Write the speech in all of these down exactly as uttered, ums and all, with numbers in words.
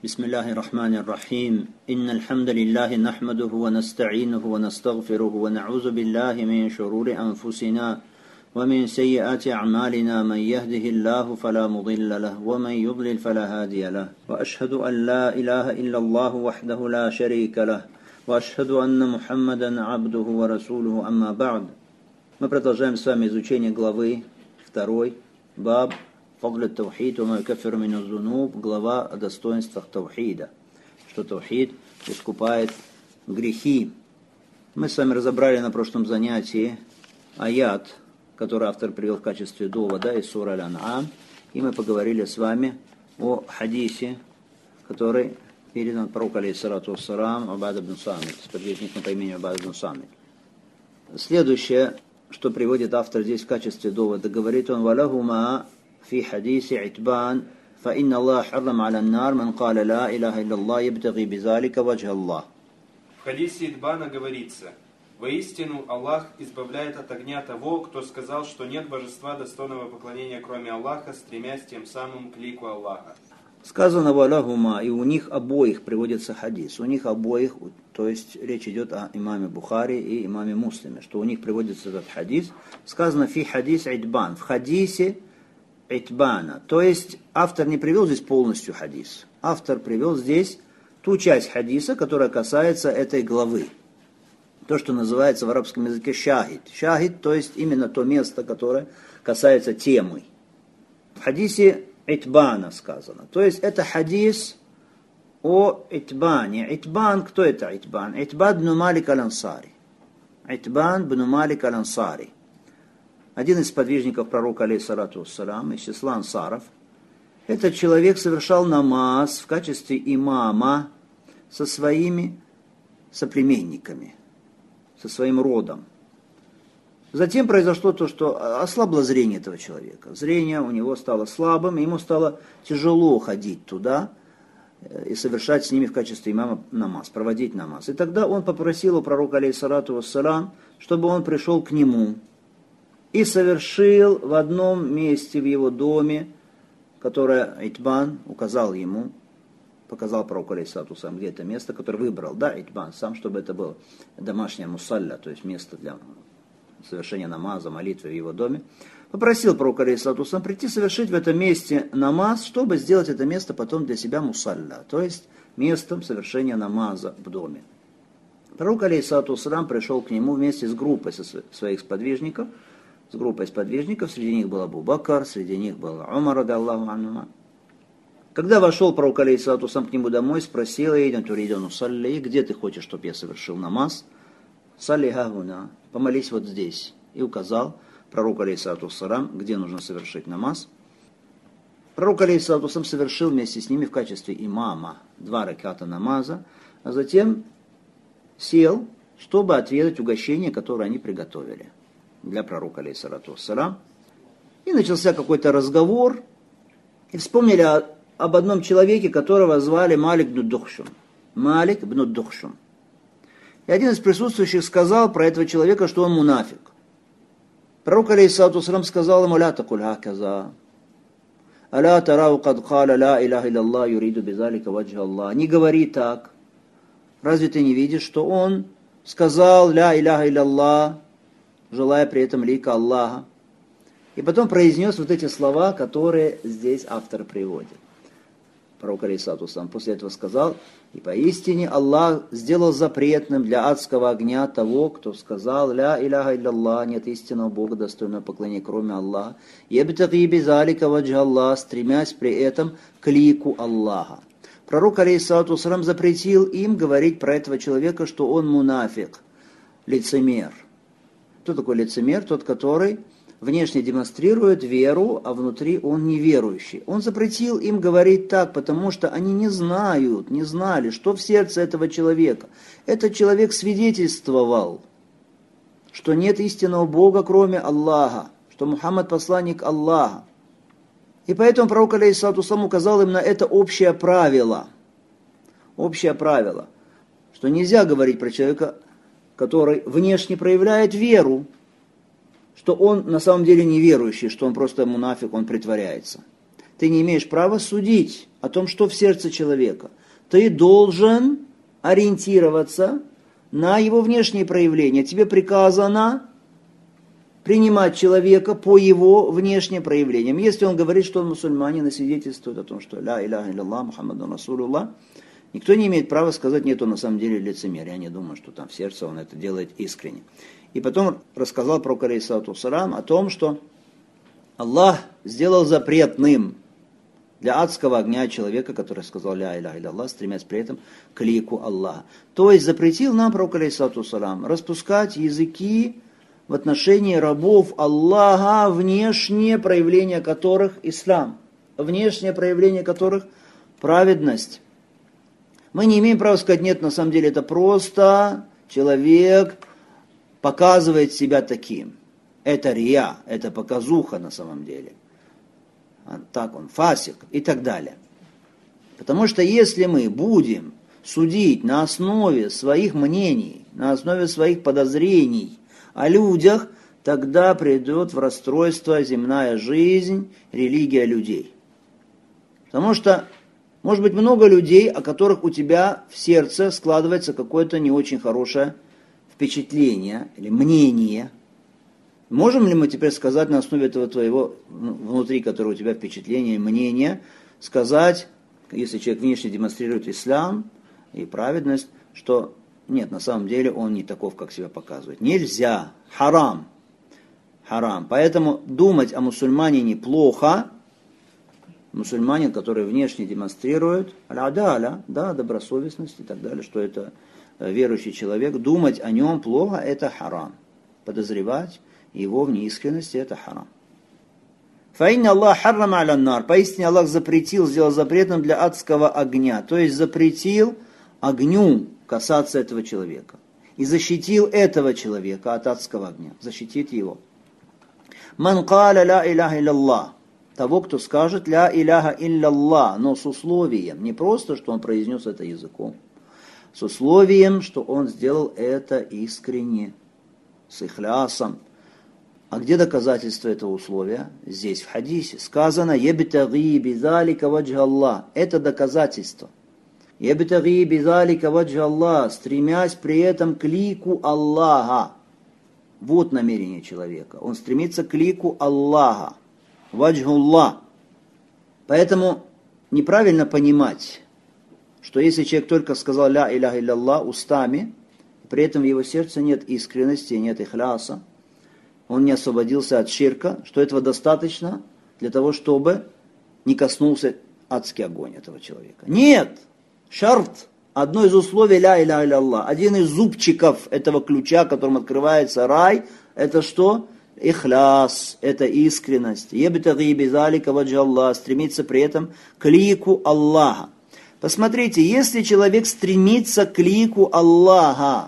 بسم الله الرحمن الرحيم إن الحمد لله نحمده ونستعينه ونستغفره ونعوذ بالله من شرور أنفسنا ومن سيئات أعمالنا من يهده الله فلا مضل له ومن يضلل فلا هادي له وأشهد أن لا إله إلا الله وحده لا شريك له وأشهد أن محمدا عبده ورسوله أما بعد. Мы продолжаем с вами изучение главы второй, баб фадль таухид ва ма юкаффиру мин аз-зунуб, глава о достоинствах таухида, что таухид искупает грехи. Мы с вами разобрали на прошлом занятии аят, который автор привел в качестве довода из суры Аль-Ан'ам, и мы поговорили с вами о хадисе, который передан пророку алейхиссалату вассалам Убада ибн Самит, сподвижником по имени Убада ибн Самит. Следующее, что приводит автор здесь в качестве довода, говорит он: «Валахума фи хадиси Итбан, фа инна Аллах харрам аля нар ман каля ла илаха илlallah ябтаги бизалика ваджха Аллах». В хадисе Итбана говорится: «Воистину Аллах избавляет от огня того, кто сказал, что нет божества достойного поклонения, кроме Аллаха, стремясь тем самым к лику Аллаха». Сказано «валахума», и у них обоих приводится хадис, у них обоих, то есть речь идет о имаме Бухари и имаме Муслиме, что у них приводится этот хадис. Сказано «фи хадис Итбан», в хадисе Итбана, то есть автор не привел здесь полностью хадис, автор привел здесь ту часть хадиса, которая касается этой главы. То, что называется в арабском языке шахид. Шахид, то есть именно то место, которое касается темы. В хадисе Итбана сказано. То есть это хадис о Итбане. Итбан, кто это Итбан? Итбан бн Малик аль-Ансари. Итбан бн Малик аль-Ансари. Один из подвижников пророка, алейхиссалату вассалам, из числа ансаров. Этот человек совершал намаз в качестве имама со своими соплеменниками, со своим родом. Затем произошло то, что ослабло зрение этого человека. Зрение у него стало слабым, и ему стало тяжело ходить туда и совершать с ними в качестве имама намаз, проводить намаз. И тогда он попросил у пророка, алейхиссалату вассалам, чтобы он пришел к нему и совершил в одном месте в его доме, которое Итбан указал ему, показал пророку, алейхиссалату вассалам, где это место, которое выбрал, да, Итбан, сам, чтобы это было домашняя мусалля, то есть место для совершения намаза, молитвы в его доме. Попросил пророка, алейхиссалату вассалам, прийти совершить в этом месте намаз, чтобы сделать это место потом для себя мусалля, то есть местом совершения намаза в доме. Пророк, алейхиссалату вассалам, пришел к нему вместе с группой своих сподвижников, с группой сподвижников, среди них был Абу Бакр, среди них был Умар, радиаллаху анху. Когда вошел пророк, алейхиссалату вассалам, к нему домой, спросил: «Эйдан туридун усалли, где ты хочешь, чтобы я совершил намаз?» «Салли хагуна», помолись вот здесь. И указал пророку, алейхиссалату вассалам, где нужно совершить намаз. Пророк, алейхиссалату вассалам, совершил вместе с ними в качестве имама два раката намаза, а затем сел, чтобы отведать угощение, которое они приготовили для пророка, алейхиссалату вассалам. И начался какой-то разговор, и вспомнили о, об одном человеке, которого звали Малик бн Духшум. Малик бн Духшум. И один из присутствующих сказал про этого человека, что он мунафик. Пророк, алейхиссалату вассалам, сказал ему: «Ля такуль хаказа, аля тарау кад каля ла илаха илlallah юриду бизалика ваджха Аллах». Не говори так. Разве ты не видишь, что он сказал ля илаха илlallah, желая при этом лика Аллаха? И потом произнес вот эти слова, которые здесь автор приводит. Пророк, алейхиссалату вассалам, после этого сказал: «И поистине Аллах сделал запретным для адского огня того, кто сказал ля иляха илlallah, нет истинного Бога, достойного поклонения, кроме Аллаха, ябтаги бизалика ваджха Аллах, стремясь при этом к лику Аллаха». Пророк, алейхиссалату вассалам, запретил им говорить про этого человека, что он мунафик, лицемер. Кто такой лицемер? Тот, который внешне демонстрирует веру, а внутри он неверующий. Он запретил им говорить так, потому что они не знают, не знали, что в сердце этого человека. Этот человек свидетельствовал, что нет истинного Бога, кроме Аллаха, что Мухаммад посланник Аллаха. И поэтому пророк, алейхиссалату вассалам, указал им на это общее правило. Общее правило, что нельзя говорить про человека, который внешне проявляет веру, что он на самом деле неверующий, что он просто мунафик, он притворяется. ты не имеешь права судить о том, что в сердце человека. Ты должен ориентироваться на его внешние проявления. Тебе приказано принимать человека по его внешним проявлениям. Если он говорит, что он мусульманин, и свидетельствует о том, что ля иляха илляллах, Мухаммаду Расулуллах, никто не имеет права сказать, нет, он на самом деле лицемер. Я не думаю, что там в сердце он это делает искренне. И потом рассказал пророк алейхиссалату вассалям о том, что Аллах сделал запретным для адского огня человека, который сказал ля иляха илляллах, стремясь при этом к лику Аллаха. То есть запретил нам пророк алейхиссалату вассалям распускать языки в отношении рабов Аллаха, внешнее проявление которых ислам, внешнее проявление которых праведность. Мы не имеем права сказать, нет, на самом деле это просто человек показывает себя таким. Это рия, это показуха на самом деле. Так он, фасик и так далее. Потому что если мы будем судить на основе своих мнений, на основе своих подозрений о людях, тогда придет в расстройство земная жизнь, религия людей. Потому что может быть много людей, о которых у тебя в сердце складывается какое-то не очень хорошее впечатление или мнение. Можем ли мы теперь сказать на основе этого твоего, внутри которого у тебя впечатление, мнение, сказать, если человек внешне демонстрирует ислам и праведность, что нет, на самом деле он не таков, как себя показывает. Нельзя. Харам. Харам. Поэтому думать о мусульманине плохо. Мусульманин, который внешне демонстрирует аль-адаля, да, добросовестность и так далее, что это верующий человек, думать о нем плохо, это харам. Подозревать его в неискренности, это харам. Фаинна Аллах харрама аля нар. Поистине Аллах запретил, сделал запретным для адского огня. То есть запретил огню касаться этого человека. И защитил этого человека от адского огня. Защитит его. Ман каля ля иляха илляллах. Того, кто скажет ля иляха илляллах, но с условием. Не просто, что он произнес это языком. С условием, что он сделал это искренне, с ихлясом. А где доказательство этого условия? Здесь, в хадисе. Сказано, «Ебтаги бизалика ваджха Аллах». Это доказательство. «Ебтаги бизалика ваджха Аллах», стремясь при этом к лику Аллаха. Вот намерение человека. Он стремится к лику Аллаха. Ваджхуллах. Поэтому неправильно понимать, что если человек только сказал «Ля иляха илляллах» устами, при этом в его сердце нет искренности, нет ихляса, он не освободился от ширка, что этого достаточно для того, чтобы не коснулся адский огонь этого человека. Нет! Шарт, одно из условий ля иляха илляллах, один из зубчиков этого ключа, которым открывается рай, это что? Ихляс, это искренность. Ебтаги бизалика ваджха Аллах, стремится при этом к лику Аллаха. Посмотрите, если человек стремится к лику Аллаха,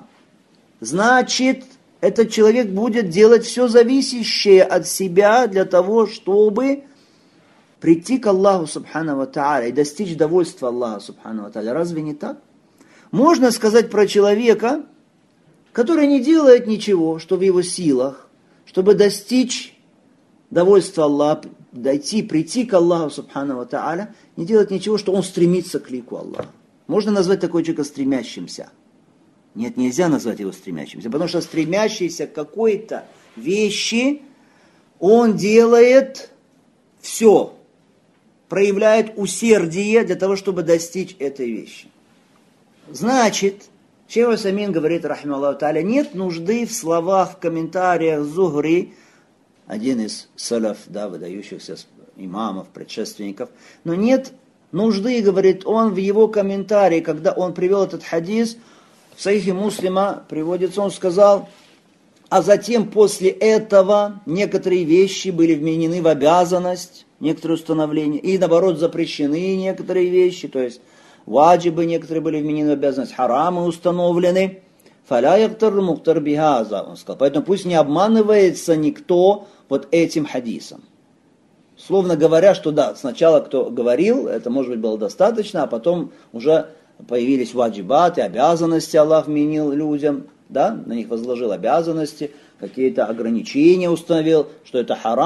значит, этот человек будет делать все зависящее от себя для того, чтобы прийти к Аллаху Субхану ва Тааля и достичь довольства Аллаха Субхану ва Тааля. Разве не так? Можно сказать про человека, который не делает ничего, что в его силах, чтобы достичь довольства Аллаха, дойти, прийти к Аллаху Субхану ва Тааля, не делать ничего, что он стремится к лику Аллаха. Можно назвать такого человека стремящимся. Нет, нельзя назвать его стремящимся, потому что стремящийся к какой-то вещи, он делает все, проявляет усердие для того, чтобы достичь этой вещи. Значит, шейх Усаймин говорит, рахималлаху тааля, нет нужды в словах, в комментариях Зухри, один из салаф, да, выдающихся имамов, предшественников, но нет нужды, говорит он, в его комментарии, когда он привел этот хадис, в Сахихе Муслима приводится, он сказал, а затем после этого некоторые вещи были вменены в обязанность, некоторые установления, и наоборот запрещены некоторые вещи, то есть ваджибы некоторые были вменены в обязанность, харамы установлены. Фаля яхтар мухтар бихаза, он сказал, поэтому пусть не обманывается никто вот этим хадисом. Словно говоря, что да, сначала кто говорил, это может быть было достаточно, а потом уже появились ваджибаты, обязанности Аллах вменил людям, да, на них возложил обязанности, какие-то ограничения установил, что это харам.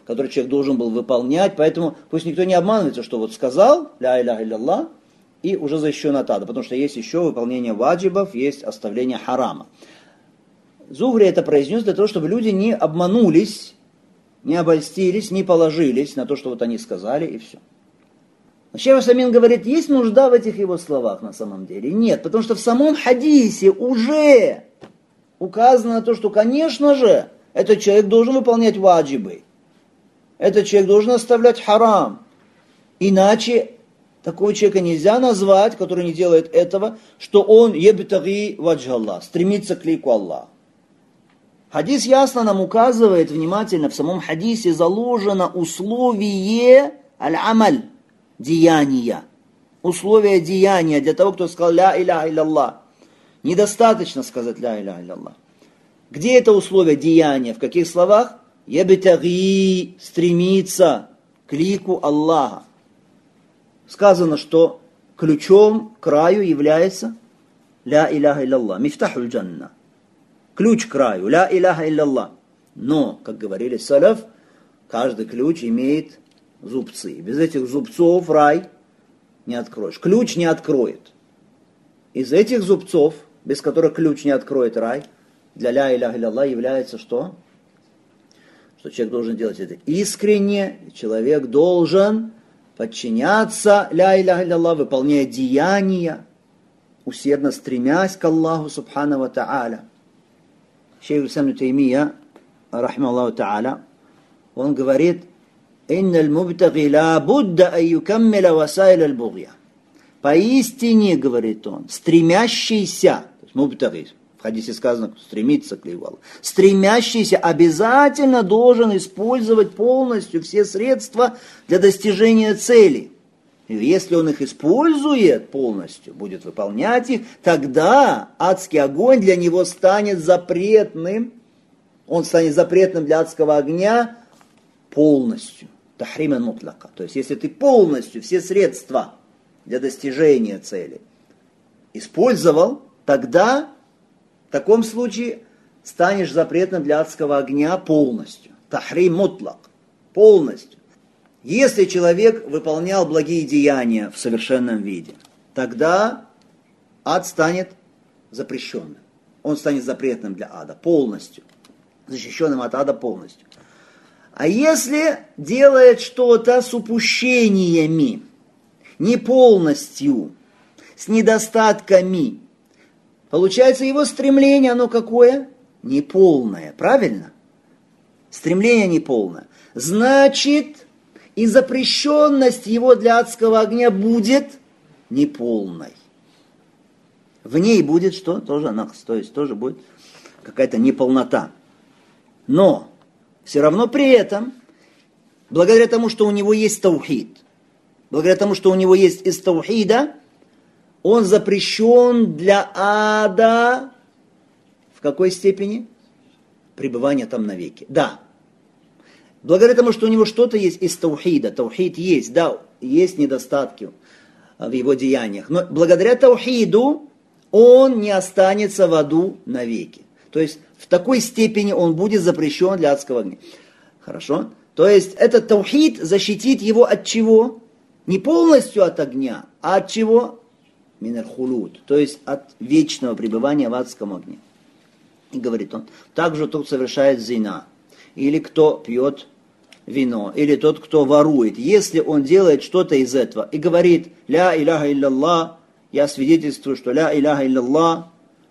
который человек должен был выполнять. Поэтому пусть никто не обманывается, что вот сказал ля иляха илляллах и уже защищен от ада. Потому что есть еще выполнение ваджибов, есть оставление харама. Зухри это произнес для того, чтобы люди не обманулись, не обольстились, не положились на то, что вот они сказали, и все. Шейх Усаймин говорит, есть нужда в этих его словах на самом деле? Нет, потому что в самом хадисе уже указано на то, что, конечно же, этот человек должен выполнять ваджибы. Этот человек должен оставлять харам. Иначе такого человека нельзя назвать, который не делает этого, что он ебтаги ваджа Аллах, стремится к лику Аллаха. Хадис ясно нам указывает, внимательно, в самом хадисе заложено условие аль-амаль, деяния. Условие деяния для того, кто сказал ля иляха илляллах. Недостаточно сказать ля иляха илляллах. Где это условие деяния? В каких словах? Ябтаги, стремится к лику Аллаха. Сказано, что ключом к раю является ля иляха илляллах. Мифтахуль джанна. Ключ к раю, ля иляха илляллах. Но, как говорили салаф, каждый ключ имеет зубцы. Без этих зубцов рай не откроешь. Ключ не откроет. Из этих зубцов, без которых ключ не откроет рай, для ля иляха илляллах является что? Что человек должен делать это искренне, человек должен подчиняться ля иляха илляллах, выполняя деяния, усердно стремясь к Аллаху субхану ва та'аля. Шейх ибн Таймия, рахимахуллаху та'аля, он говорит, «Инналь мубтаги ла будда ан юкаммиля васаиль аль-бугья». Поистине, говорит он, стремящийся, то есть мубтаги, в хадисе сказано, стремиться к лику Аллаха, стремящийся обязательно должен использовать полностью все средства для достижения цели. И если он их использует полностью, будет выполнять их, тогда адский огонь для него станет запретным. Он станет запретным для адского огня полностью. Тахримен мутлака. То есть, если ты полностью все средства для достижения цели использовал, тогда в таком случае станешь запретным для адского огня полностью. Тахрим мутлак. Полностью. Если человек выполнял благие деяния в совершенном виде, тогда ад станет запрещенным. Он станет запретным для ада полностью. Защищенным от ада полностью. А если делает что-то с упущениями, не полностью, с недостатками, получается его стремление, оно какое? Неполное, правильно? Стремление неполное. Значит, и запрещенность его для адского огня будет неполной. В ней будет что? Тоже нахс, то есть тоже будет какая-то неполнота. Но все равно при этом, благодаря тому, что у него есть таухид, благодаря тому, что у него есть из таухида, он запрещен для ада в какой степени? Пребывание там навеки. Да. Благодаря тому, что у него что-то есть из таухида, таухид есть, да, есть недостатки в его деяниях, но благодаря таухиду он не останется в аду навеки. То есть в такой степени он будет запрещен для адского огня. Хорошо? То есть этот таухид защитит его от чего? Не полностью от огня, а от чего? Минар хулуд, то есть от вечного пребывания в адском огне. И говорит он, также тот совершает зина, или кто пьет вино, или тот, кто ворует, если он делает что-то из этого и говорит, ля иляха илляллах, я свидетельствую, что ля иляха илляллах,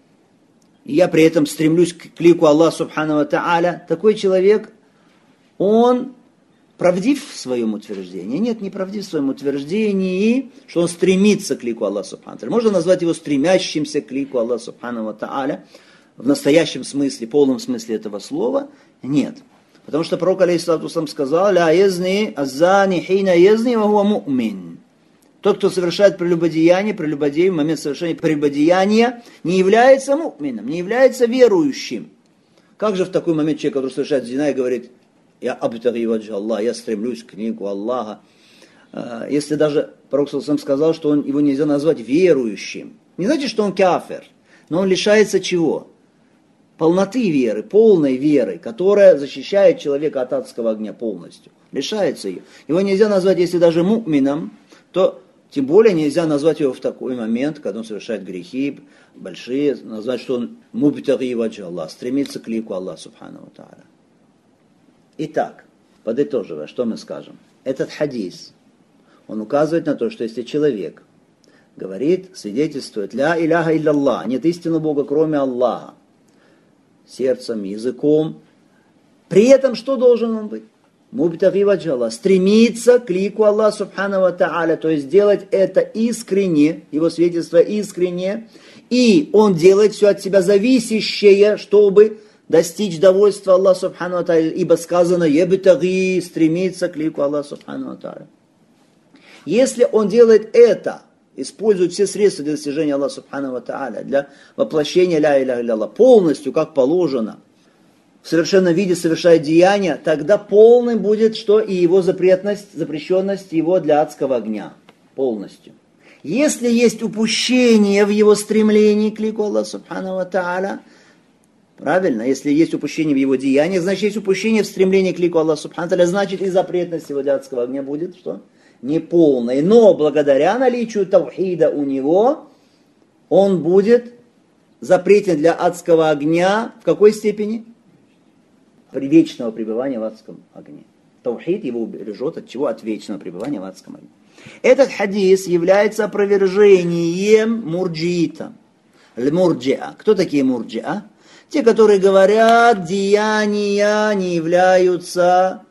и я при этом стремлюсь к лику Аллаха субхану ва та'аля, такой человек, он правдив в своем утверждении? Нет, не правдив в своем утверждении, что он стремится к лику Аллаха субхану ва та'аля. Можно назвать его стремящимся к лику Аллаха субхану ва та'аля, в настоящем смысле, полном смысле этого слова? Нет. Потому что пророк алейхиссалату вассалам сказал, «Ля язни аззани хина язни ва хуа му'мин». Тот, кто совершает прелюбодеяние, прелюбодей в момент совершения прелюбодеяния, не является му'мином, не является верующим. Как же в такой момент человек, который совершает зина и говорит, «Я абтаги ваджа Аллах, я стремлюсь к лику Аллаха». Если даже пророк саллаллаху алейхи ва саллям сказал, что он, его нельзя назвать верующим. Не значит, что он кафир, но он лишается чего? полноты веры, полной веры, которая защищает человека от адского огня полностью. Лишается ее. Его нельзя назвать, если даже му'мином, то тем более нельзя назвать его в такой момент, когда он совершает грехи большие, назвать, что он мубтаги ваджа Аллах, стремится к лику Аллаха субхану ва тааля. Итак, подытоживая, что мы скажем? Этот хадис, он указывает на то, что если человек говорит, свидетельствует, ля иляха илля нет истинного Бога, кроме Аллаха, сердцем, языком, при этом что должен он быть? Мубтаги ваджа Аллах, стремиться к лику Аллаха субхану ва тааля, то есть делать это искренне, его свидетельство искренне, и он делает все от себя зависящее, чтобы достичь довольства Аллаха субхану ва тааля, ибо сказано ебтаги, стремиться к лику Аллаха субхану ва тааля. Если он делает это, использует все средства для достижения Аллаха субхану ва тааля, для воплощения ля иляха илля полностью, как положено, в совершенном виде совершает деяния, тогда полным будет, что и его запретность, запрещенность его для адского огня. Полностью. Если есть упущение в его стремлении к лику Аллаха субхану ва тааля, правильно, если есть упущение в его деяниях, значит есть упущение в стремлении к лику Аллаха субхану ва тааля, значит и запретность его для адского огня будет, что? Неполной. Но благодаря наличию тавхида у него, он будет запретен для адского огня в какой степени? При вечного пребывания в адском огне. Таухид его убережет от чего? От вечного пребывания в адском огне. Этот хадис является опровержением мурджиита. Мурджиа. Кто такие мурджиа? Те, которые говорят, деяния не являются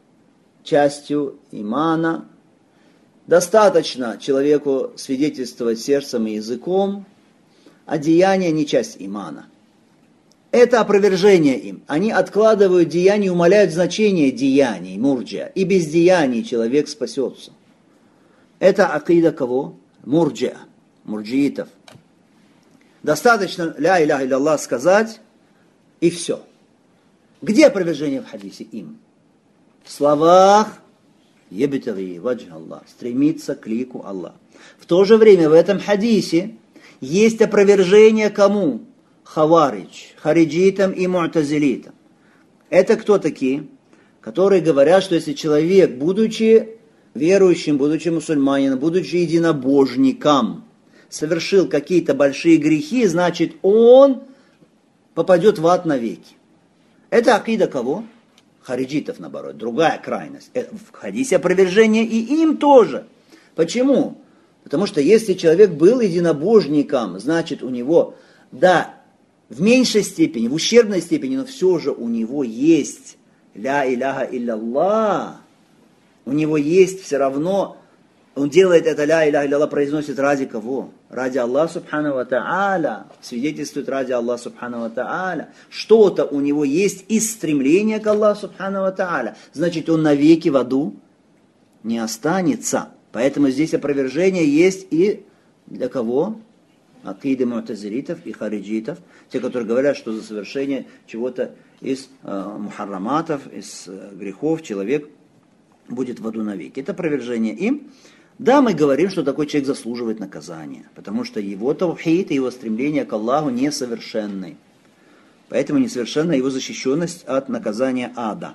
частью имана. Достаточно человеку свидетельствовать сердцем и языком, а деяния не часть имана. Это опровержение им. Они откладывают деяния, умаляют значение деяний, мурджиа. И без деяний человек спасется. Это акида кого? Мурджиа, мурджиитов. Достаточно ля иляха илля сказать, и все. Где опровержение в хадисе им? В словах ебтаги ваджа Аллах, стремиться к лику Аллаха. В то же время в этом хадисе есть опровержение кому? Хаваридж, хариджитам и му'тазилитам. Это кто такие? Которые говорят, что если человек, будучи верующим, будучи мусульманином, будучи единобожником, совершил какие-то большие грехи, значит он попадет в ад навеки. Это акида кого? Хариджитов, наоборот, другая крайность. В хадисе опровержение и им тоже. Почему? Потому что если человек был единобожником, значит у него, да, в меньшей степени, в ущербной степени, но все же у него есть ля иляха илля. У него есть все равно, он делает это ля иляха илля, произносит ради кого? Ради Аллаха субхану ва тааля, свидетельствует ради Аллаха субхану ва тааля. Что-то у него есть из стремления к Аллаху субхану ва тааля. Значит, он навеки в аду не останется. Поэтому здесь опровержение есть и для кого? Акиды му'тазилитов и хариджитов, те, которые говорят, что за совершение чего-то из э, мухарраматов, из э, грехов человек будет в аду навеки. Это опровержение им. Да, мы говорим, что такой человек заслуживает наказания, потому что его таухид и его стремление к Аллаху несовершенны. Поэтому несовершенна его защищенность от наказания ада.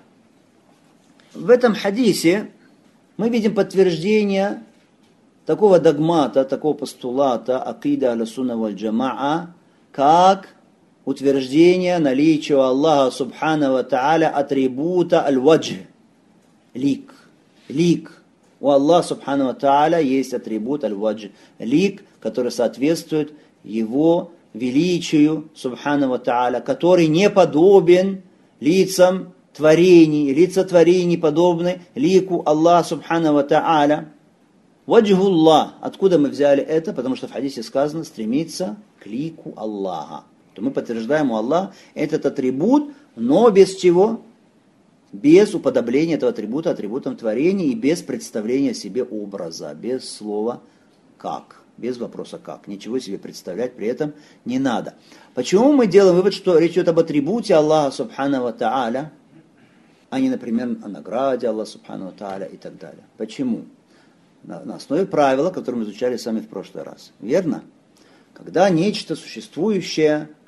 В этом хадисе мы видим подтверждение такого догмата, такого постулата акида аля-сунна валь-джамаа, как утверждение наличия у Аллаха субхану ва тааля атрибута аль-ваджх, лик. Лик. У Аллаха субхану ва тааля есть атрибут аль-ваджх, лик, который соответствует его величию субхану ва тааля, который не подобен лицам творений, лица творений подобны лику Аллаха субхану ва тааля. Ваджхуллах. Откуда мы взяли это? Потому что в хадисе сказано стремиться к лику Аллаха. То мы подтверждаем у Аллаха этот атрибут, но без чего? Без уподобления этого атрибута атрибутом творения и без представления себе образа, без слова «как», без вопроса «как». Ничего себе представлять при этом не надо. Почему мы делаем вывод, что речь идет об атрибуте Аллаха субхану ва тааля, а не, например, о награде Аллаха субхану ва тааля и так далее? Почему? На, на основе правила, которое мы изучали сами в прошлый раз. Верно? Когда нечто существующее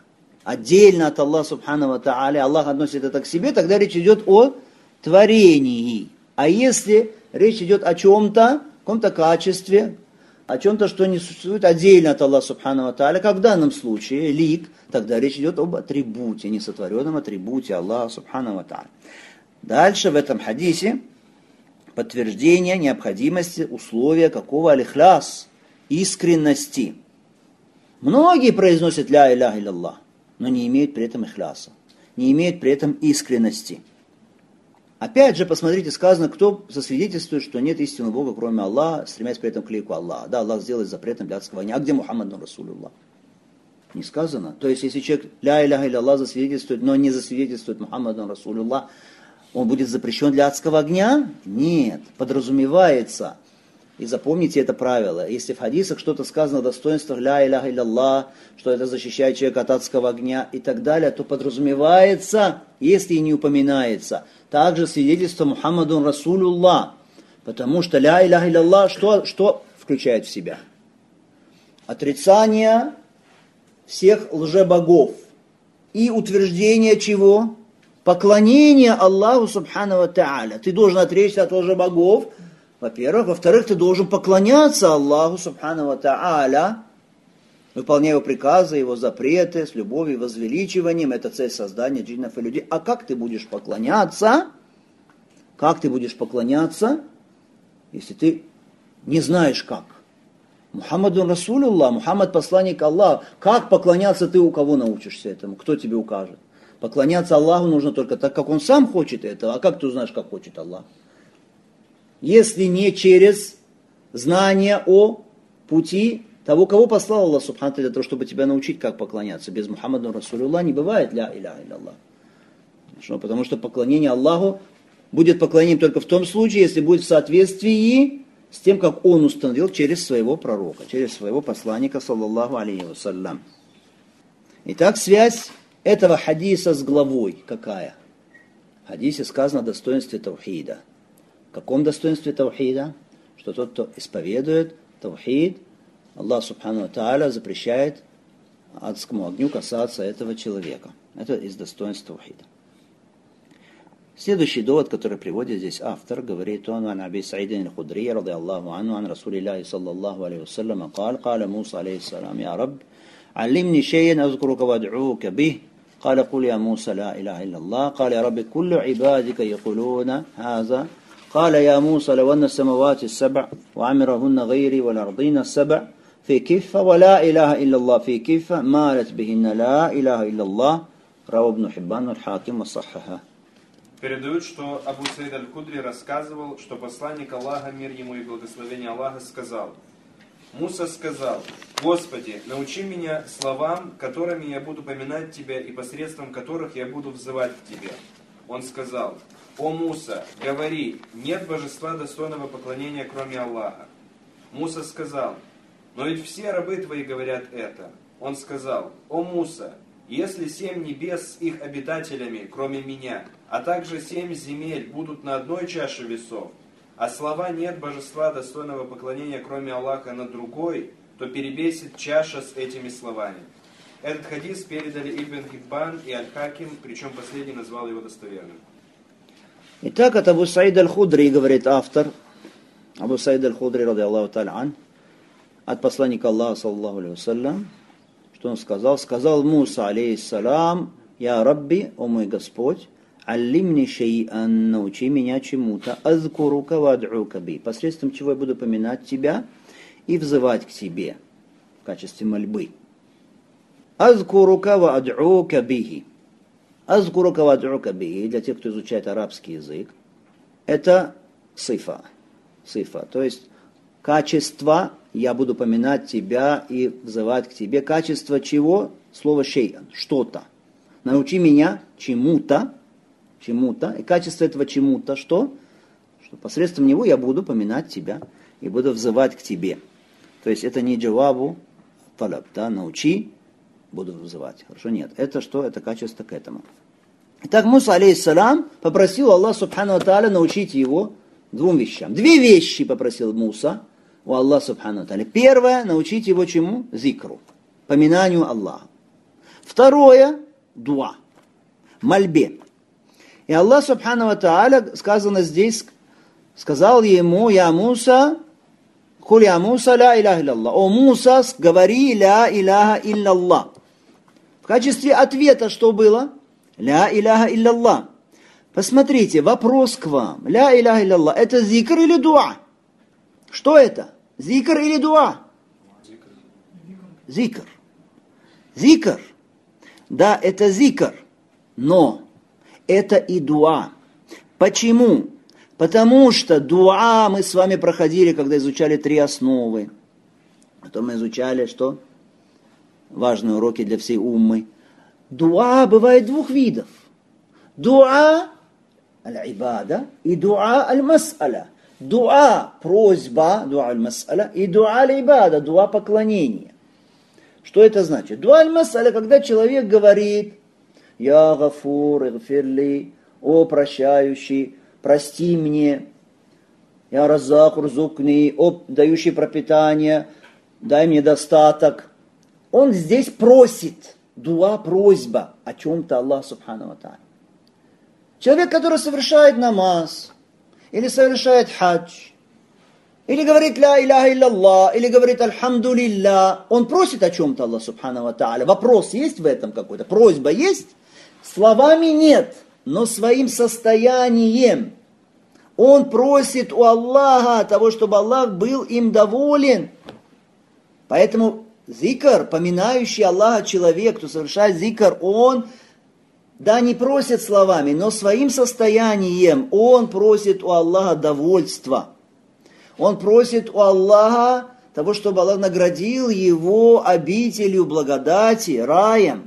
отдельно от Аллаха Субхану ва Тааля, Аллах относит это к себе, тогда речь идет о творении. А если речь идет о чем-то, о каком-то качестве, о чем-то, что не существует отдельно от Аллаха Субхану ва Тааля, как в данном случае лик, тогда речь идет об атрибуте, несотворенном атрибуте Аллаха Субхану ва Тааля. Дальше в этом хадисе подтверждение необходимости условия какого аль-ихляс, искренности. Многие произносят ля иляха илляллах, но не имеют при этом ихляса, не имеют при этом искренности. Опять же, посмотрите, сказано, кто засвидетельствует, что нет истинного Бога, кроме Аллаха, стремясь при этом к лику Аллаха. Да, Аллах сделает запретом для адского огня. А где Мухаммад Расулуллах? Не сказано. То есть, если человек ля иляха илляллах засвидетельствует, но не засвидетельствует Мухаммад Расулуллах, он будет запрещен для адского огня? Нет, подразумевается. И запомните это правило. Если в хадисах что-то сказано о достоинствах ля иляха илляллах, что это защищает человека от адского огня и так далее, то подразумевается, если и не упоминается, также свидетельство Мухаммаду Расулуллах. Потому что ля иляха илляллах что, что включает в себя? Отрицание всех лжебогов и утверждение чего? Поклонение Аллаху Субхану ва Тааля. Ты должен отречься от лжебогов, во-первых. Во-вторых, ты должен поклоняться Аллаху Субхану ва Тааля, выполняя его приказы, его запреты, с любовью и возвеличиванием. Это цель создания джиннов и людей. А как ты будешь поклоняться? Как ты будешь поклоняться, если ты не знаешь как? Мухаммаду Расулуллах, Мухаммад посланник Аллаха. Как поклоняться ты у кого научишься этому? Кто тебе укажет? Поклоняться Аллаху нужно только так, как Он сам хочет этого. А как ты узнаешь, как хочет Аллах? Если не через знание о пути того, кого послал Аллах Субхану для того, чтобы тебя научить, как поклоняться. Без Мухаммада Расулуллах не бывает ля иляха илляллах. Потому что поклонение Аллаху будет поклонением только в том случае, если будет в соответствии с тем, как Он установил через своего пророка, через своего посланника, саллаллаху алейхи вассалям. Итак, связь этого хадиса с главой какая? В хадисе сказано о достоинстве таухида. В каком достоинстве таухида? Что тот, кто исповедует таухид, Аллах Субхану ва Тааля запрещает адскому огню касаться этого человека. Это из достоинств таухида. Следующий довод, который приводит здесь автор, говорит он: «Ан Аби Саидин аль-Худри, ради Аллаху анху, ан Расулиллахи саллаллаху алейхи вассалям, قال, قال موسى عليه السلام, يا رب علمني شيئا أذكرك وأدعوك به. قال قل يا موسى لا إله إلا الله. قال يا رب كل عبادك يقولون هذا. قال يا موسى لو أن السماوات السبع وعمرهن غيري والأرضين السبع في كفة ولا إله إلا الله في كفة مالت بهن لا إله إلا الله. رواه ابن حبان والحاكم وصححه». Передают, что Абу Саид аль-Худри рассказывал, что посланник Аллаха, мир ему и благословение Аллаха, сказал: Муса сказал: «Господи, научи меня словам, которыми я буду поминать Тебя и посредством которых я буду взывать к Тебе». Он сказал: «О Муса, говори, нет божества достойного поклонения, кроме Аллаха». Муса сказал: «Но ведь все рабы Твои говорят это». Он сказал: «О Муса, если семь небес с их обитателями, кроме меня, а также семь земель будут на одной чаше весов, а слова «нет божества достойного поклонения, кроме Аллаха» на другой, то перебесит чаша с этими словами». Этот хадис передали Ибн Хиббан и Аль-Хаким, причем последний назвал его достоверным. Итак, от Абу Саид аль-Худри, говорит автор, Абу Саид аль-Худри, ради Аллаху та'аля ан, от посланника Аллаха, саллаллаху алейхи вассалям, что он сказал? Сказал Муса, алейхиссалям: «Я Рабби, о мой Господь, аллимни шей'ан, научи меня чему-то, азкурука ва ад'ука би, посредством чего я буду поминать Тебя и взывать к Тебе в качестве мольбы». Азкурука ва ад'ука бихи. Азкурука ва ад'ука бихи, для тех, кто изучает арабский язык, это сифа. Сифа, то есть качество, я буду поминать Тебя и взывать к Тебе. Качество чего? Слово шей'ан, что-то. Научи меня чему-то, чему-то. И качество этого чему-то что? Что посредством него я буду поминать Тебя и буду взывать к Тебе. То есть это не джавабу талаб, да, научи, буду взывать. Хорошо, нет. Это что? Это качество к этому. Итак, Муса, алейхиссалям, попросил Аллах Субхану ва Тааля научить его двум вещам. Две вещи попросил Муса у Аллаха Субхану ва Тааля. Первое, научить его чему? Зикру, поминанию Аллаха. Второе – дуа, мольбе. И Аллах Субхану ва Тааля, сказано здесь, сказал ему: «Я Муса, куль я Муса, ля иляха илляллах». О Муса, говори ля иляха илляллах. В качестве ответа что было? Ля иляха илляллах. Посмотрите, вопрос к вам. Ля иляха илляллах. Это зикр или дуа? Что это? Зикр или дуа? Зикр. Зикр. Да, это зикр. Но это и дуа. Почему? Потому что дуа мы с вами проходили, когда изучали три основы. Потом мы изучали что? Важные уроки для всей уммы. Дуа бывает двух видов. Дуа аль-ибада и дуа аль-мас'аля. Дуа просьба, дуа аль-мас'аля, и дуа аль-ибада, дуа поклонения. Что это значит? Дуа аль-мас'аля, когда человек говорит: «Я гафур, игфирли», «О прощающий, прости мне», «Я раззак, рзукни», «О дающий пропитание, дай мне достаток». Он здесь просит, дуа, просьба о чем-то Аллах Субхану ва Тааля. Человек, который совершает намаз, или совершает хадж, или говорит ля иляха илляллах, или говорит альхамду лилля, он просит о чем-то Аллах Субхану ва Тааля. Вопрос есть в этом какой-то? Просьба есть? Словами нет, но своим состоянием. Он просит у Аллаха того, чтобы Аллах был им доволен. Поэтому зикр, поминающий Аллаха человек, кто совершает зикр, он, да, не просит словами, но своим состоянием он просит у Аллаха довольства. Он просит у Аллаха того, чтобы Аллах наградил его обителью благодати, раем.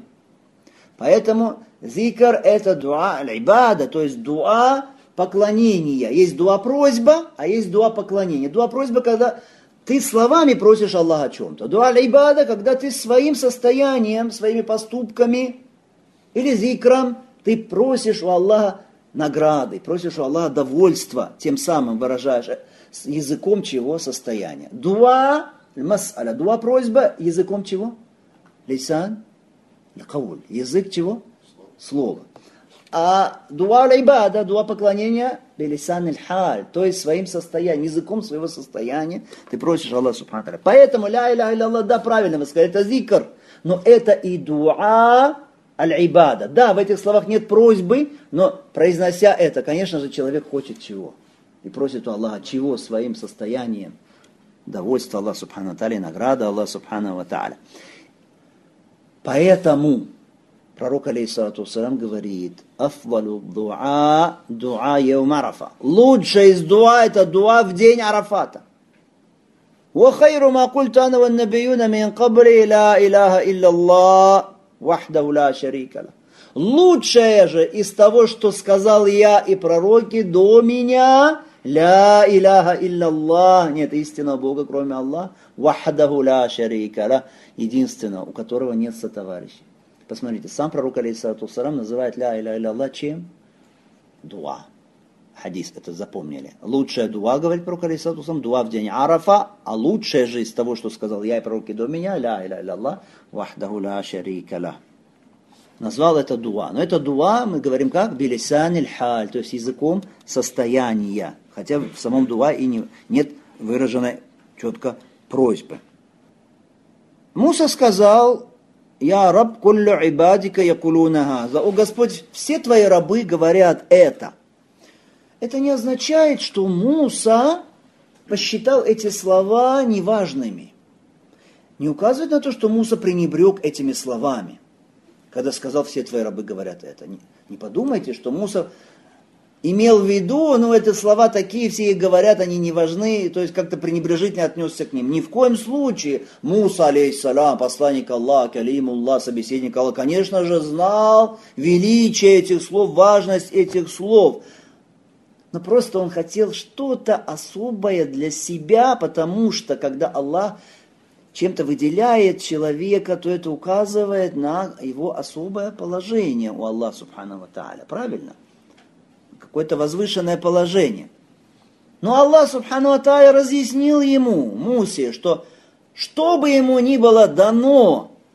Поэтому зикр – это дуа аль-ибада, то есть дуа поклонения. Есть дуа просьба, а есть дуа поклонения. Дуа просьба, когда ты словами просишь Аллаха о чем-то. Дуа аль-ибада, когда ты своим состоянием, своими поступками или зикром ты просишь у Аллаха награды, просишь у Аллаха довольства, тем самым выражаешь с языком чего состояние. Дуа аль-мас'аля, дуа просьба языком чего? Лисан аль-кауль, язык чего? Слово. А дуа аль-ибада, дуа поклонения, билисан аль-халь, то есть своим состоянием, языком своего состояния ты просишь Аллаха Субхану ва Тааля. Поэтому ля иляха илляллах, да, правильно вы сказали, это зикр, но это и дуа аль-ибада. Да, в этих словах нет просьбы, но произнося это, конечно же, человек хочет чего? И просит у Аллаха чего? Своим состоянием. Довольство Аллаха Субхану ва Тааля, награда Аллаха Субхану ва Тааля. Поэтому пророк, алейхиссалату вассалям, говорит: «Афвалу дуа, дуа яум Арафа». Лучшее из дуа – это дуа в день Арафата. «Ва хайру ма культу ана ван набиюна мин кабли ла иляха илляллах вахдаху ла шарика лах». Лучшее же из того, что сказал я и пророки до меня, ля иляха илляллах, нет истинного Бога, кроме Аллаха, вахдаху ла шарика лах, единственного, у которого нет сотоварища. Посмотрите, сам пророк, алейхиссалату вассалям, называет ля иляха илляллах чем? Дуа. Хадис, это запомнили. Лучшая дуа, говорит пророк, алейхиссалату вассалям, дуа в день Арафа, а лучшее же из того, что сказал я и пророки до меня, ля иляха илляллах вахдаху ла шарика лах. Назвал это дуа. Но это дуа, мы говорим как? Билисан аль-халь, то есть языком состояния. Хотя в самом дуа и не, нет выраженной четко просьбы. Муса сказал: «Я раб куллю ибадика якулуна газа». О Господь, все твои рабы говорят это. Это не означает, что Муса посчитал эти слова неважными. Не указывает на то, что Муса пренебрег этими словами, когда сказал: «Все твои рабы говорят это». Не, не подумайте, что Муса имел в виду, ну, это слова такие, все их говорят, они не важны, то есть как-то пренебрежительно отнесся к ним. Ни в коем случае. Муса, алейхиссалям, посланник Аллаха, калимуллах, собеседник Аллаха, конечно же, знал величие этих слов, важность этих слов. Но просто он хотел что-то особое для себя, потому что когда Аллах чем-то выделяет человека, то это указывает на его особое положение у Аллаха Субхану ва Тааля. Правильно? Какое-то возвышенное положение. Но Аллах Субхану ва Тааля разъяснил ему, Мусе, что что бы ему ни было дано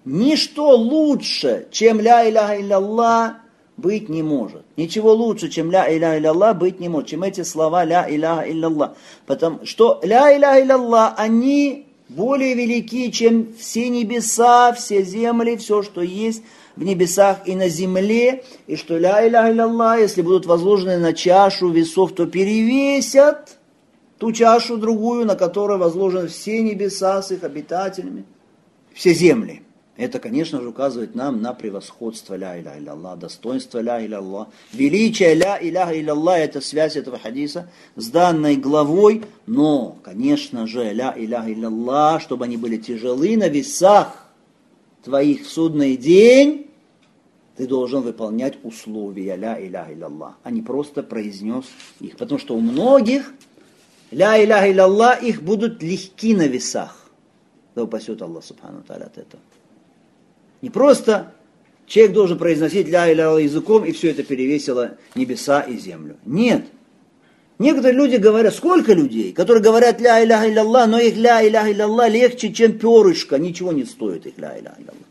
Ничто лучше, чем ля иляха илlallah, быть не может. Ничего лучше, чем ля иляха илlallah, быть не может, чем эти слова ля иляха илlallah. Потому что ля иляха илlallah, они более велики, чем все небеса, все земли, все, что есть в небесах и на земле. И что ля иляха илlallah, если будут возложены на чашу весов, то перевесят ту чашу другую, на которой возложены все небеса с их обитателями, все земли. Это, конечно же, указывает нам на превосходство ля иляха илlallah, достоинство ля иляха илlallah. Величие ля иляха илlallah, это связь этого хадиса с данной главой. Но, конечно же, ля иляха илlallah, чтобы они были тяжелы на весах твоих в судный день, ты должен выполнять условия ля иляха илlallah, а не просто произнес их. Потому что у многих ля иляха илlallah их будут легки на весах. Да упасет Аллах субхану тааля от этого. Не просто человек должен произносить ля иляха языком, и все это перевесило небеса и землю. Нет. Некоторые люди говорят, сколько людей, которые говорят ля иляха илlallah, но их ля иляха илlallah легче, чем перышко, ничего не стоит их ля иляха илlallah.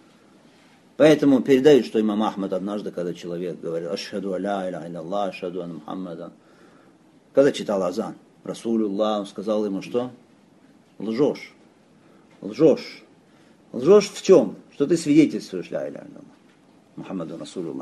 Поэтому передают, что имам Ахмад однажды, когда человек говорил ашхаду ля иляха илlallah, ашхаду анна Мухаммада, когда читал азан, Расулуллах, он сказал ему, что? Лжешь. Лжешь. Лжешь в чем? Что ты свидетельствуешь ля иляха илlallah, Мухаммаду Расулуллах.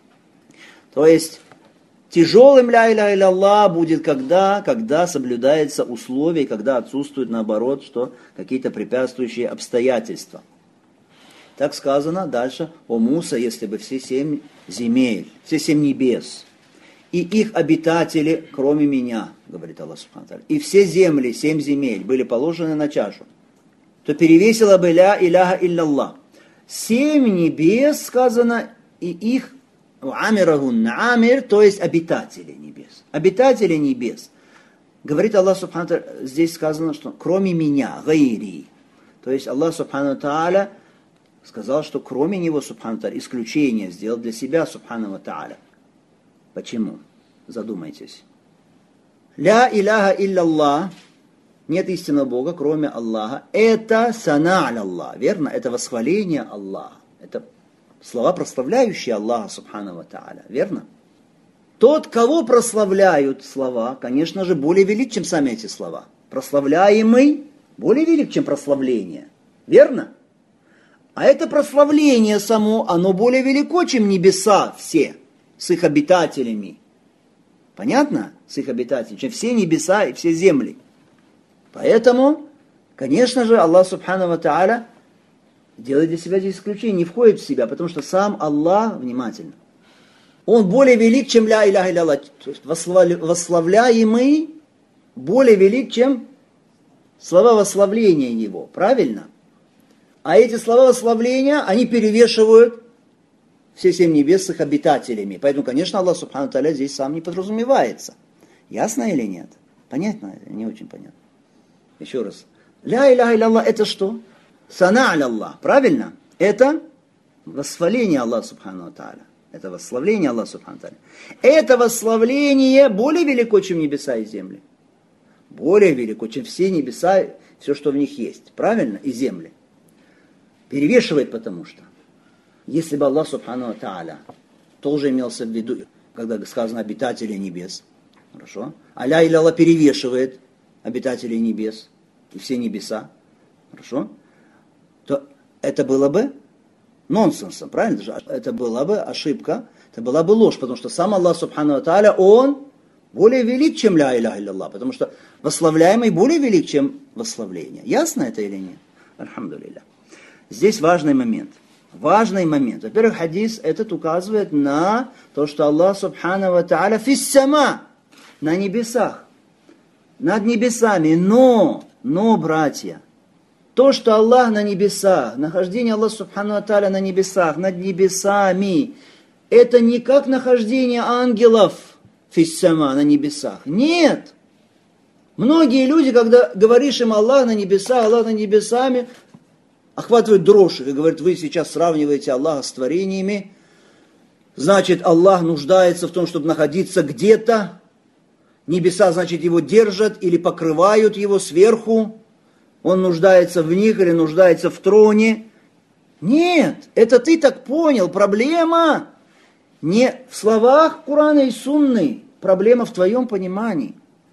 То есть, тяжелым ля иляха илlallah будет когда, когда соблюдается условие, когда отсутствует наоборот, что какие-то препятствующие обстоятельства. Так сказано дальше, о Муса, если бы все семь земель, все семь небес, и их обитатели, кроме меня, говорит Аллах субхану тааля, и все земли, семь земель, были положены на чашу, то перевесило бы ля иляха илlallah. Семь небес, сказано, и их амирагун амир, то есть обитатели небес. Обитатели небес. Говорит Аллах субхану тааля, здесь сказано, что кроме меня, гайри. То есть Аллах субхану тааля сказал, что кроме него субхану тааля исключение сделал для себя субхану тааля. Почему? Задумайтесь. Ля иляха илlallah, нет истинного Бога, кроме Аллаха. Это сана Аллах, верно? Это восхваление Аллаха. Это слова, прославляющие Аллаха субхану тааля, верно? Тот, кого прославляют слова, конечно же, более велик, чем сами эти слова. Прославляемый более велик, чем прославление, верно? А это прославление само, оно более велико, чем небеса все, с их обитателями. Понятно? С их обитателями, чем все небеса и все земли. Поэтому, конечно же, Аллах субхану ва тааля делает для себя здесь исключение, не входит в себя, потому что сам Аллах, внимательно, Он более велик, чем ля иляха илlallah, то есть восславляемый более велик, чем слова восславления Его, правильно? А эти слова восславления, они перевешивают все семь небес с их обитателями. Поэтому, конечно, Аллах субхану тааля здесь сам не подразумевается. Ясно или нет? Понятно? Не очень понятно. Еще раз. Ля иляха илlallah это что? Сана Аллах, правильно? Это восславление Аллаха субхану тааля. Это восславление Аллаха субхану тааля. Это восславление более велико, чем небеса и земли. Более велико, чем все небеса, все, что в них есть. Правильно? И земли. Перевешивает, потому что если бы Аллах субхану тааля тоже имелся в виду, когда сказано обитатели небес, хорошо, а ля илlallah перевешивает обитателей небес и все небеса, хорошо, то это было бы нонсенсом, правильно? Это была бы ошибка, это была бы ложь, потому что сам Аллах субхану тааля, Он более велик, чем ля иляха илlallah, потому что восславляемый более велик, чем восславление. Ясно это или нет? Альхамдулилля. Здесь важный момент. Важный момент. Во-первых, хадис этот указывает на то, что Аллах субхану ва тааля фиссама, на небесах, над небесами. Но, но, братья, то, что Аллах на небесах, нахождение Аллаха субхану ва тааля на небесах, над небесами, это не как нахождение ангелов фиссама, на небесах. Нет. Многие люди, когда говоришь им Аллах на небесах, Аллах на небесами, охватывают дрожь и говорят, вы сейчас сравниваете Аллаха с творениями, значит, Аллах нуждается в том, чтобы находиться где-то, небеса, значит, его держат или покрывают его сверху, он нуждается в них или нуждается в троне. Нет, это ты так понял. Проблема не в словах Корана и Сунны. Проблема в твоем понимании.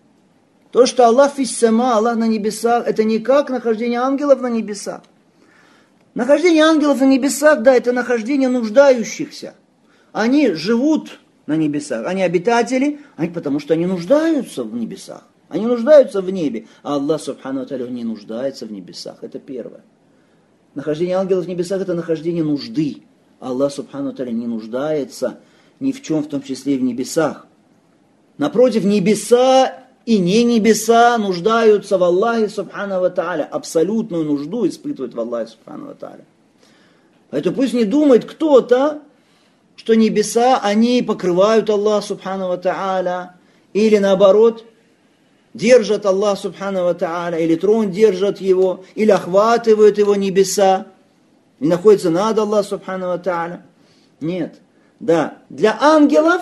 То, что Аллах фиссама, Аллах на небесах, это не как нахождение ангелов на небесах. Нахождение ангелов на небесах, да, это нахождение нуждающихся. Они живут на небесах, они обитатели, они, потому что они нуждаются в небесах. Они нуждаются в небе, а Аллах, субхану ва тааля, не нуждается в небесах. Это первое. Нахождение ангелов в небесах – это нахождение нужды. Аллах, субхану ва тааля, не нуждается ни в чем, в том числе и в небесах. Напротив, небеса и не небеса нуждаются в Аллахе, субхану ва тааля. Абсолютную нужду испытывают в Аллахе, субхану ва тааля. Поэтому пусть не думает кто-то, что небеса, они покрывают Аллах, субхану ва тааля, или наоборот, держат Аллах, субхану ва тааля, или трон держат его, или охватывают его небеса, и находятся над Аллах, субхану ва тааля. Нет. Да, для ангелов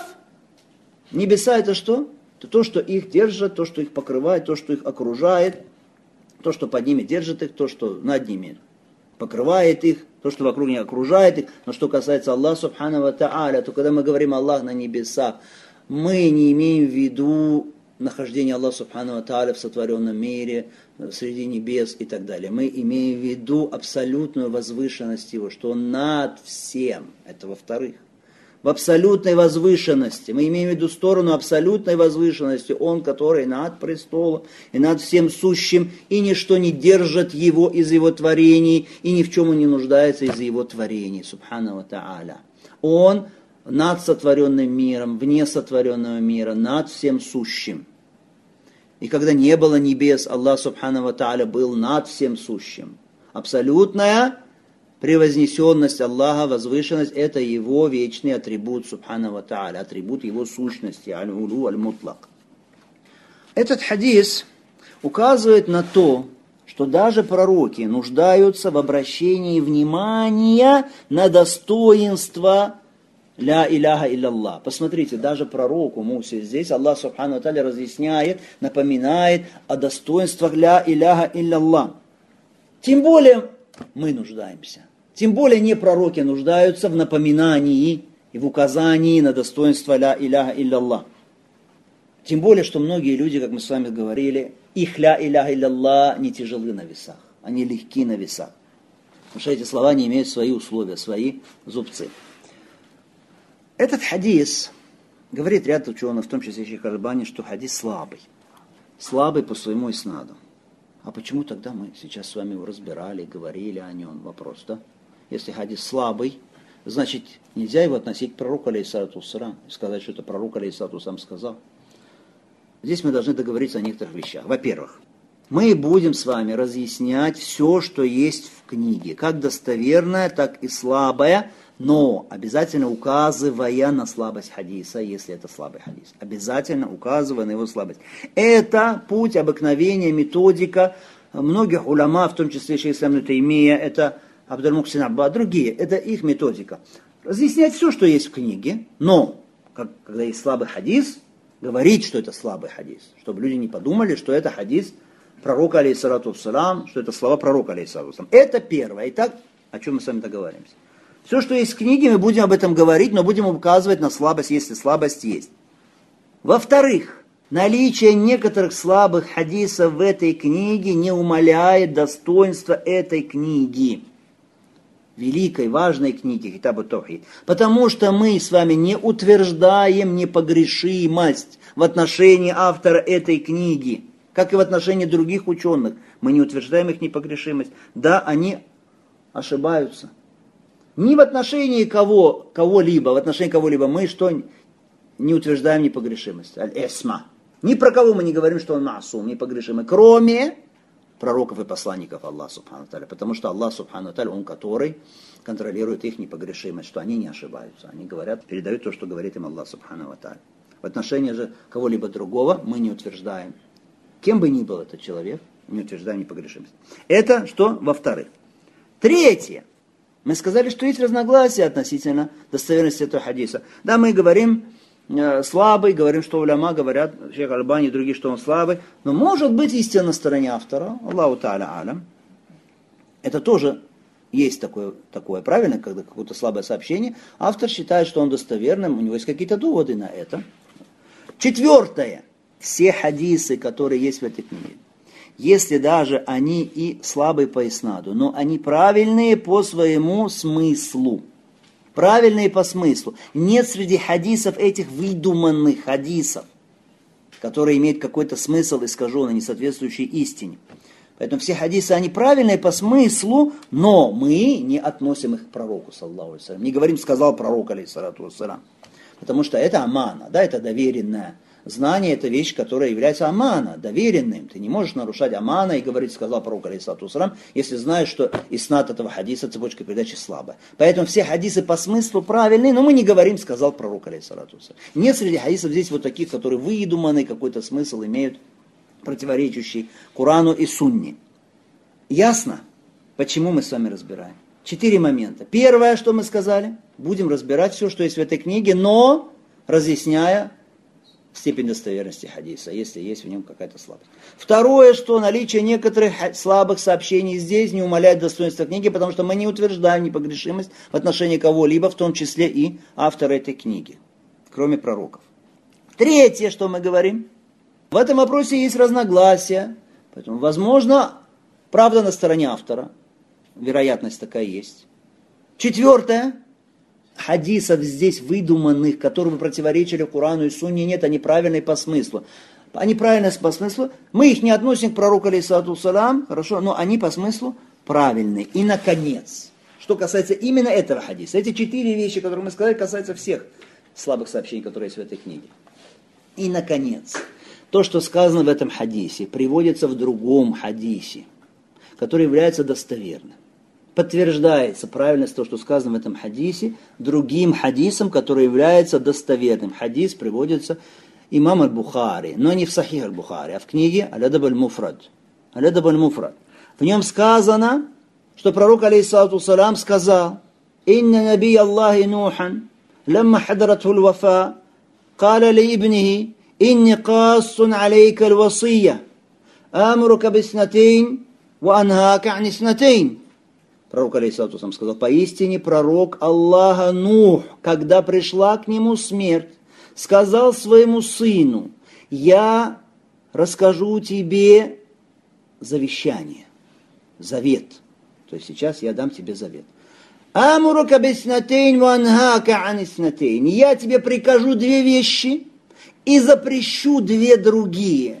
небеса это что? Это то, что их держит, то, что их покрывает, то, что их окружает, то, что под ними держит их, то, что над ними покрывает их, то, что вокруг них окружает их. Но что касается Аллаха, субхану ва тааля, то когда мы говорим Аллах на небесах, мы не имеем в виду нахождение Аллаха, субхану ва тааля, в сотворенном мире, среди небес и так далее. Мы имеем в виду абсолютную возвышенность Его, что Он над всем. Это во-вторых. В абсолютной возвышенности. Мы имеем в виду сторону абсолютной возвышенности. Он, который над престолом и над всем сущим, и ничто не держит Его из Его творений, и ни в чем Он не нуждается из Его творений. Субхану ва тааля. Он над сотворенным миром, вне сотворенного мира, над всем сущим. И когда не было небес, Аллах, субхану ва тааля, был над всем сущим. Абсолютная превознесенность Аллаха, возвышенность, это Его вечный атрибут, субхану ва тааля, атрибут Его сущности, аль-улу, аль-мутлак. Этот хадис указывает на то, что даже пророки нуждаются в обращении внимания на достоинство ля иляха илляллах. Посмотрите, даже пророку Мусе здесь Аллах, субхану ва тааля, разъясняет, напоминает о достоинствах ля иляха илляллах. Тем более мы нуждаемся. Тем более не пророки нуждаются в напоминании и в указании на достоинство ля иляха илляллах. Тем более, что многие люди, как мы с вами говорили, их ля иляха илляллах не тяжелы на весах, они легки на весах. Потому что эти слова не имеют свои условия, свои зубцы. Этот хадис, говорит ряд ученых, в том числе Шейх Аль-Альбани, что хадис слабый. Слабый по своему иснаду. А почему тогда мы сейчас с вами его разбирали, говорили о нем? Вопрос, да? Если хадис слабый, значит, нельзя его относить к пророку, алейхиссалату вассалям, и сказать, что это пророк, алейхиссалату вассалям, сказал. Здесь мы должны договориться о некоторых вещах. Во-первых, мы будем с вами разъяснять все, что есть в книге, как достоверное, так и слабое, но обязательно указывая на слабость хадиса, если это слабый хадис. Обязательно указывая на его слабость. Это путь, обыкновение, методика многих уляма, в том числе шейх ислам ибн Таймия, это Абдуль-Мухсин Аббад, другие. Это их методика. Разъяснять все, что есть в книге, но, как, когда есть слабый хадис, говорить, что это слабый хадис. Чтобы люди не подумали, что это хадис пророка, алейхиссалату вассалам, что это слова пророка, алейхиссалату вассалам. Это первое. Итак, о чем мы с вами договариваемся. Все, что есть в книге, мы будем об этом говорить, но будем указывать на слабость, если слабость есть. Во-вторых, наличие некоторых слабых хадисов в этой книге не умаляет достоинства этой книги. Великой, важной книги Китаб ат-Таухид. Потому что мы с вами не утверждаем непогрешимость в отношении автора этой книги, как и в отношении других ученых. Мы не утверждаем их непогрешимость. Да, они ошибаются. Ни в отношении кого, кого-либо, в отношении кого-либо мы что не утверждаем непогрешимость. Аль-Эсма. Ни про кого мы не говорим, что он маасум, непогрешимый, кроме пророков и посланников Аллаха, субхану тааля. Потому что Аллах, субхану тааля, Он, который контролирует их непогрешимость, что они не ошибаются. Они говорят, передают то, что говорит им Аллах, субхану тааля. В отношении же кого-либо другого мы не утверждаем. Кем бы ни был этот человек, не утверждаем непогрешимость. Это что? Во-вторых. Третье. Мы сказали, что есть разногласия относительно достоверности этого хадиса. Да, мы говорим э, слабый, говорим, что уляма говорят, Шейх Аль-Альбани и другие, что он слабый. Но может быть истина на стороне автора, Аллаху та'аля алям. Это тоже есть такое, такое правильно, когда какое-то слабое сообщение, автор считает, что он достоверным, у него есть какие-то доводы на это. Четвертое. Все хадисы, которые есть в этой книге, если даже они и слабые по иснаду, но они правильные по своему смыслу. Правильные по смыслу. Нет среди хадисов этих выдуманных хадисов, которые имеют какой-то смысл искаженный, не соответствующий истине. Поэтому все хадисы, они правильные по смыслу, но мы не относим их к пророку, саллаллаху алейхи ва саллям. Не говорим, сказал пророк, алейхиссалату вассалям. Потому что это амана, да, это доверенное. Знание – это вещь, которая является амана, доверенным. Ты не можешь нарушать амана и говорить, сказал пророк, алейхиссалату вассалям, если знаешь, что иснад этого хадиса, цепочка передачи слабая. Поэтому все хадисы по смыслу правильные, но мы не говорим, сказал пророк, алейхиссалату вассалям. Нет среди хадисов здесь вот таких, которые выдуманы, какой-то смысл имеют, противоречащий Корану и Сунне. Ясно, почему мы с вами разбираем? Четыре момента. Первое, что мы сказали, будем разбирать все, что есть в этой книге, но разъясняя степень достоверности хадиса, если есть в нем какая-то слабость. Второе, что наличие некоторых слабых сообщений здесь не умаляет достоинства книги, потому что мы не утверждаем непогрешимость в отношении кого-либо, в том числе и автора этой книги, кроме пророков. Третье, что мы говорим, в этом вопросе есть разногласия, поэтому, возможно, правда на стороне автора, вероятность такая есть. Четвертое, хадисов здесь выдуманных, которые бы противоречили Корану и Сунне, нет, они правильные по смыслу. Они правильные по смыслу, мы их не относим к пророку, алейхиссалату вассалям, хорошо, но они по смыслу правильные. И, наконец, что касается именно этого хадиса, эти четыре вещи, которые мы сказали, касаются всех слабых сообщений, которые есть в этой книге. И, наконец, то, что сказано в этом хадисе, приводится в другом хадисе, который является достоверным. Подтверждается правильность того, что сказано в этом хадисе, другим хадисом, который является достоверным. Хадис приводится имам аль-Бухари, но не в Сахих аль-Бухари, а в книге Аль-Адаб аль-Муфрад. Аль-Адаб аль-Муфрад. В нем сказано, что пророк, алейхиссалату вассалям, сказал: «Инна наби Аллахи Нухан, лямма хадратху аль-вафа, каля ли ибнихи, инни кассун алейка аль-васия, амрука биснатейн, ва анхака ани снатейн». Пророк, алейхиссалату вассалям, сказал: поистине пророк Аллаха Нух, когда пришла к нему смерть, сказал своему сыну: я расскажу тебе завещание, завет. То есть сейчас я дам тебе завет. Амурука биснатейн ва анхака ани снатейн. Я тебе прикажу две вещи и запрещу две другие.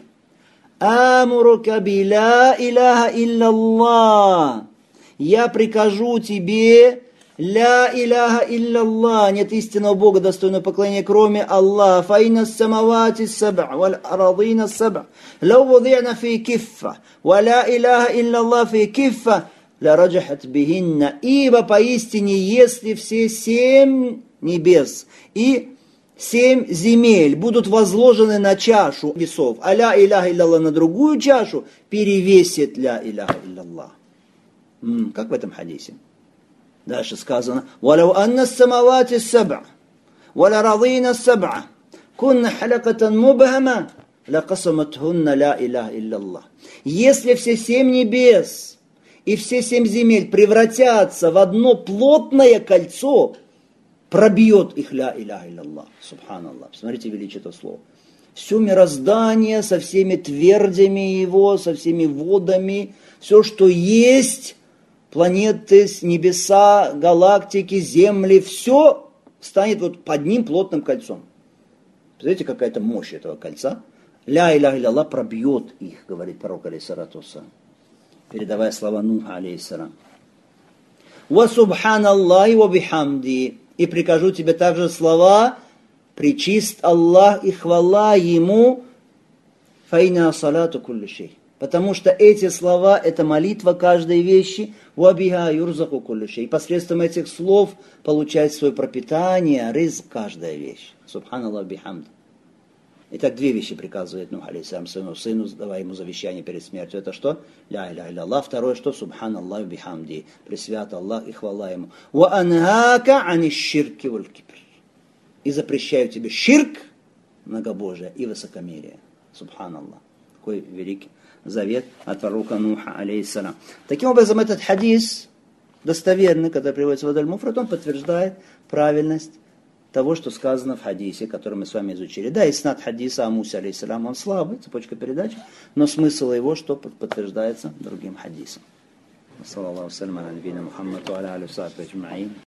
Амурука би ла иляха илляллах. Я прикажу тебе ля иляха илляллах, нет истинного Бога, достойного поклонения, кроме Аллаха. Фаина самавати саб'а, валь арадина саб'а, лау вади'на фи киффа, ва ля иляха илляллах фи киффа, ля раджахат бихинна. Ибо поистине, если все семь небес и семь земель будут возложены на чашу весов, а ля иляха илляллах на другую чашу, перевесит ля иляха илляллах. Как в этом хадисе? Дальше сказано: «Валау анна самавати саб'а, валя радина саб'а, кунна халакатан мубхама, лакасаматхунна ля иляха илляллах». Если все семь небес и все семь земель превратятся в одно плотное кольцо, пробьет их ля иляха илляллах. Субханаллах. Смотрите величие этого слова. Все мироздание со всеми твердями его, со всеми водами, все, что есть, планеты, небеса, галактики, земли, все станет вот под ним плотным кольцом. Представляете, какая-то мощь этого кольца? Ля иляха илляллах пробьет их, говорит пророк, алейхиссалату вассалям, передавая слова Нуха, алейхиссалам. Ва субханаллахи ва бихамди. И прикажу тебе также слова: пречист Аллах и хвала Ему, фаина салату кулли шей. Потому что эти слова – это молитва каждой вещи. Уабиха юрзаку кулли шей. И посредством этих слов получает свое пропитание, рызк каждая вещь. Субханаллах бихамд. Итак, две вещи приказывает Нух, алейхиссалям, своему сыну, давая ему завещание перед смертью. Это что? Ля иляха илляллах. Второе, что? Субханаллах бихамди. Пресвят Аллах и хвала Ему. Ва анхака ани ширки валь кибр. И запрещаю тебе ширк, многобожие и высокомерие. Субханаллах. Какой великий завет от пророка Нуха, алейхиссалам. Таким образом, этот хадис достоверный, который приводится в Адаль-Муфрад, он подтверждает правильность того, что сказано в хадисе, который мы с вами изучили. Да, иснад хадиса о Мусе, алейхиссалам, он слабый, цепочка передачи, но смысл его, что подтверждается другим хадисом. Саллаллаху алейхи ва саллям, аля набийина Мухаммад, ва аля алихи ва сахбихи аджмаин.